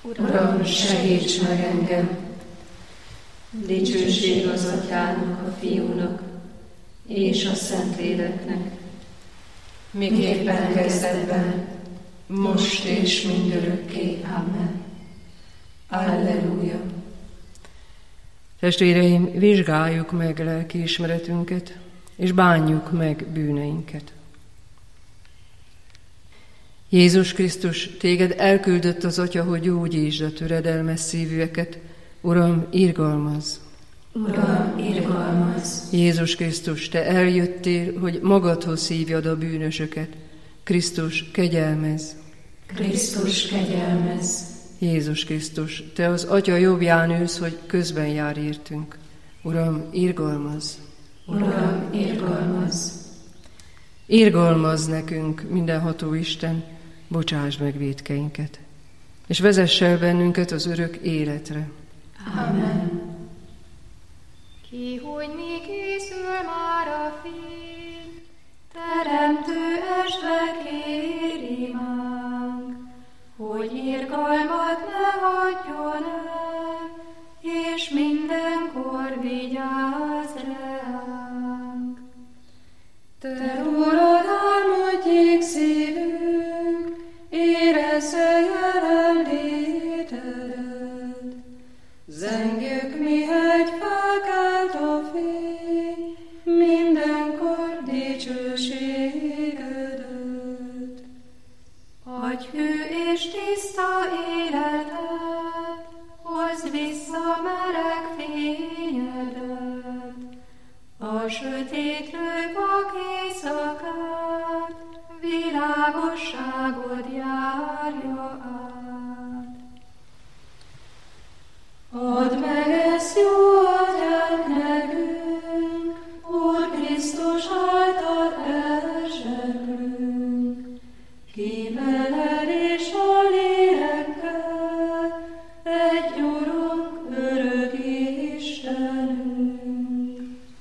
Uram, segíts meg engem! Dicsőség az Atyának, a Fiúnak és a Szentléleknek, miképpen kezdetben, most és mindörökké. Amen. Alleluja! Testvéreim, vizsgáljuk meg lelkiismeretünket, és bánjuk meg bűneinket. Jézus Krisztus, téged elküldött az Atya, hogy gyógyítsd a töredelmes szívűeket. Uram, irgalmazz! Uram, irgalmazz! Jézus Krisztus, te eljöttél, hogy magadhoz hívjad a bűnösöket. Krisztus, kegyelmezz! Krisztus, kegyelmezz! Jézus Krisztus, te az Atya jobbján ülsz, hogy közben jár értünk. Uram, irgalmazz! Uram, irgalmazz! Irgalmazz nekünk, mindenható Isten, bocsásd meg vétkeinket, és vezess el bennünket az örök életre. Amen. Ki, hogy mi készül már a fény, teremtő esve kér imánk, hogy irgalmat ne hagyjon el, és mindenkor vigyázz ránk. Te rólad álmodjék szívünk, érezze jelenlétedet. Zengjük, mihegy felkelt a fény, mindenkor dicsőségedet. Adj hű és tiszta életet, hozd vissza meleg fényedet. A sötétlő vak éjszakát, világosságod járja át. Add meg ezt jó atyánk nekünk, Úr Krisztus által elzseplünk. Ki veled és a lélekkel, egy Urunk, örök Istenünk.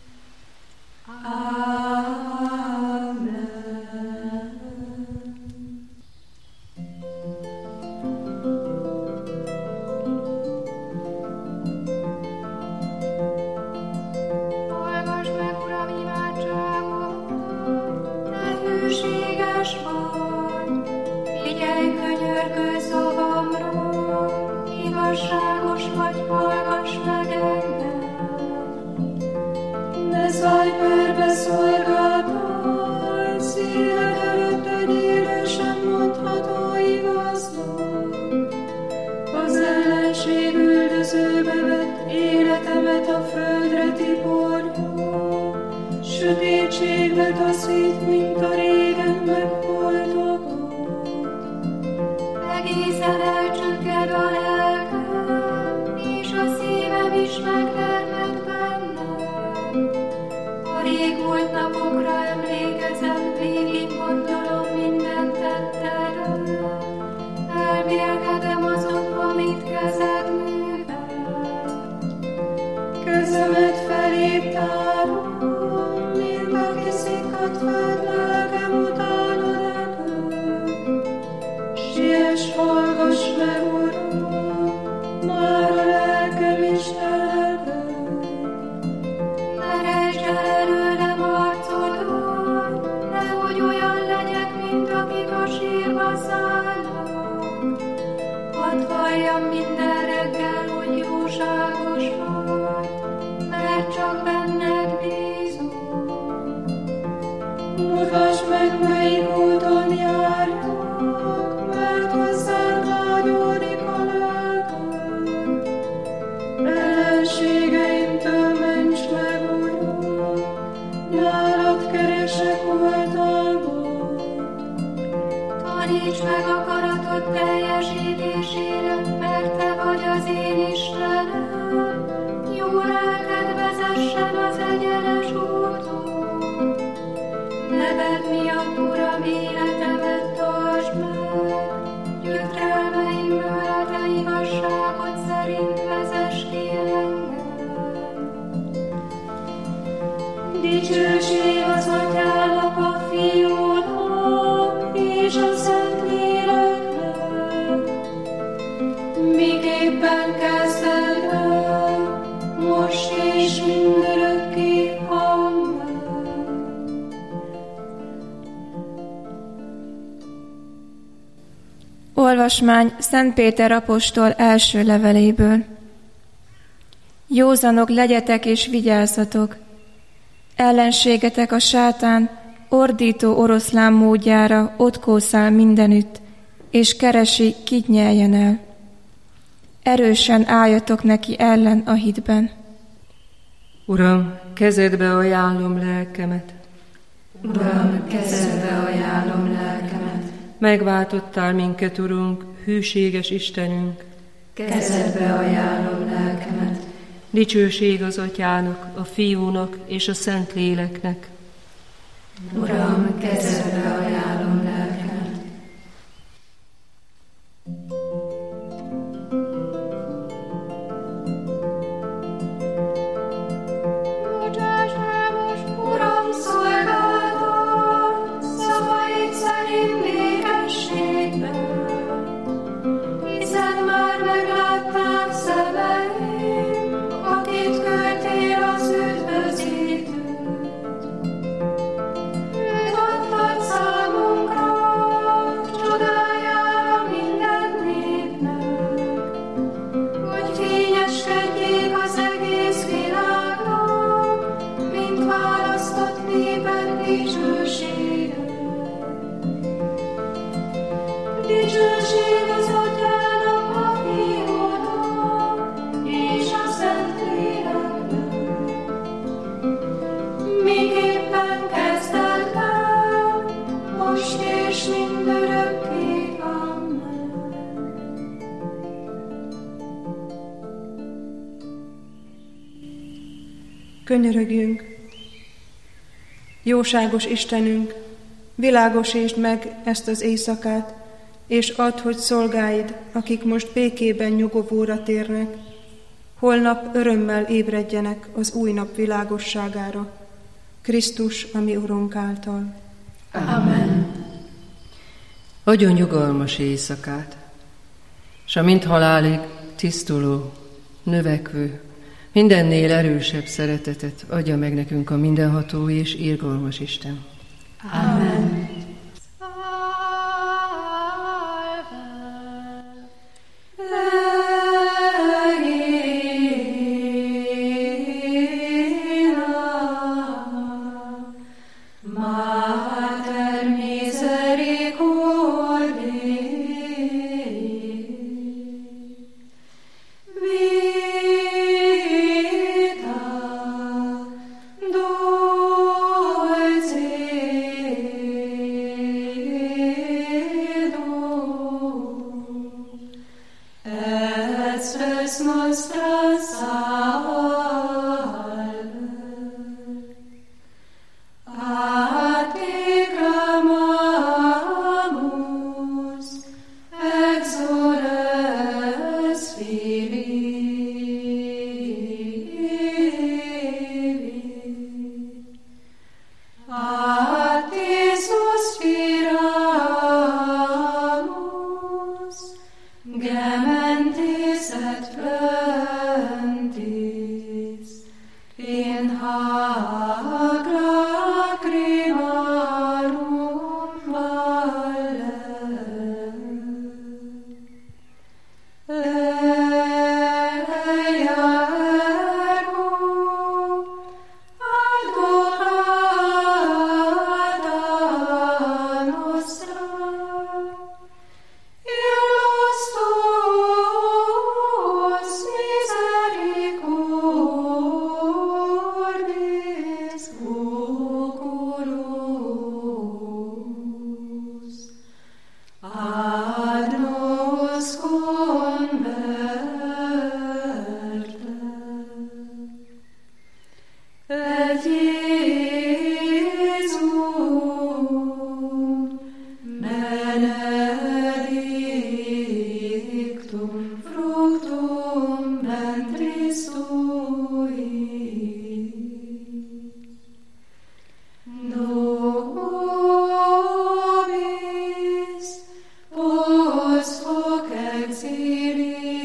Amen. Hallgass meg, Uram, imádságot, te hűséges vagy, figyelj könyörgő szavamra, igazságos vagy, hallgass meg engem. Ne szállj perbe szolgáltál, szíved előtt egy élősen mondható igaznak. Az ellenség üldözőbe vett életemet a földre tiporja, sötétségbe taszít, mint a régen megholtakat. Egészen elcsügged a lelkem, és a szívem is megtermett bennem. A régmúlt napokra emlékezem, végig gondolom minden tettedet. Elmélkedem azon, amit kezed művelt. Kezemet feléd tárom, mint aki szikkadt felt lelkem utána repül. Siess, hallgass meg, Uram, már a lelkem is elved. Ne rejtsd el előlem arcodat, nehogy olyan legyek, mint akik a sírba szállnak. Hadd halljam minden reggel, hogy jóságos vagy, mert csak benned bízom. Mutasd meg, melyik úton járjak, mert hozzád vágyódik a lelkem. Ellenségeimtől ments meg, Uram, nálad keresek oltalmat. Taníts meg akaratod teljesítésére, mert te vagy az én Istenem. Jó lelked vezessen miképpen kezdted el, most és mindörökké. Amen. Olvasmány Szent Péter apostol első leveléből. Józanok legyetek és vigyázzatok! Ellenségetek a sátán ordító oroszlán módjára ott kószál mindenütt, és keresi, kit nyeljen el. Erősen álljatok neki ellen a hitben. Uram, kezedbe ajánlom lelkemet. Uram, kezedbe ajánlom lelkemet. Megváltottál minket, Urunk, hűséges Istenünk. Kezedbe ajánlom lelkemet. Dicsőség az Atyának, a Fiúnak és a Szentléleknek. Uram, kezedbe ajánlom lelkemet. Bocsáss meg most, Uram, szolgálatot, szavaid szerint békességben, hiszen már meglátták szemeim, akit küldtél az üdvözítőt. Őt adtad számunkra, csodájára minden népnek, hogy fényeskedjék az egész világnak, mint választott néped dicsősége. Dicsőség az Atyának, a Fiúnak és a Szentléleknek, miképpen kezdted el, most és mindörökké. Amen. Könyörögjünk! Jóságos Istenünk, világosítsd meg ezt az éjszakát, és add, hogy szolgáid, akik most békében nyugovóra térnek, holnap örömmel ébredjenek az új nap világosságára, Krisztus, a mi Urunk által. Amen. Adjon nyugalmas éjszakát, s a mind halálig tisztuló, növekvő, mindennél erősebb szeretetet adja meg nekünk a mindenható és irgalmas Isten. Amen. Mater misericordiae, vita dulcedo, et spes nostra salve. A te clamamus, exoles Filii. A te suspiramus, gementes et flentis, in hac lacrimarum valle. Leia ergo, advocata nostra, illos tuos misericordis oculus, ad nos converte. Et Iesum benedictum fructum ventris tui, nobis post hoc exili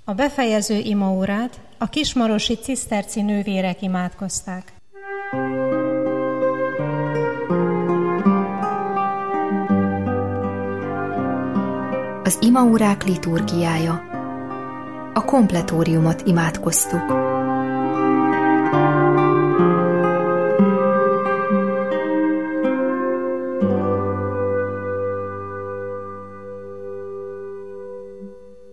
A befejező imaórát a kismarosi ciszterci nővérek imádkozták. Az imaórák liturgiája. A kompletóriumot imádkoztuk.